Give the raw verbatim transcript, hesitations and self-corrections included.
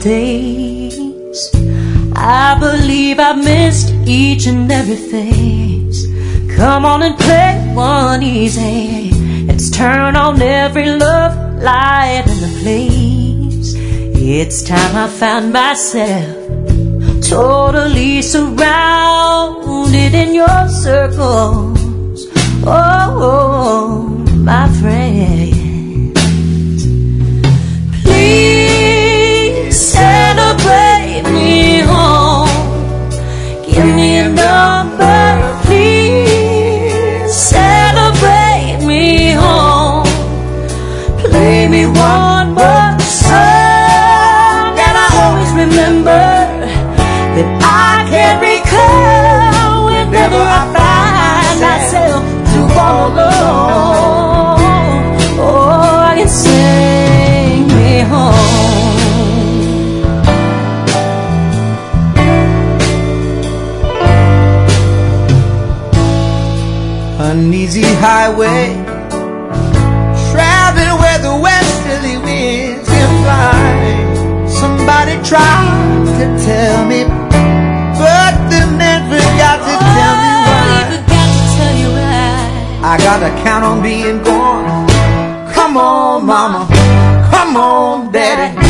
days. I believe I've missed each and every phase. Come on and play one easy. Let's turn on every love light in the place. It's time I found myself totally surrounded in your circles. Oh, my friends, please celebrate me home. Give me a number, please celebrate me home. Play me one more song, and I always remember that I can't recall whenever I find myself too all alone. Oh, I can sing me home. Uneasy highway, traveling where the westerly winds can fly. Somebody tried to tell me, but the man forgot to tell me why. He forgot to tell you why. I gotta count on being gone. Come on, mama. Come on, daddy.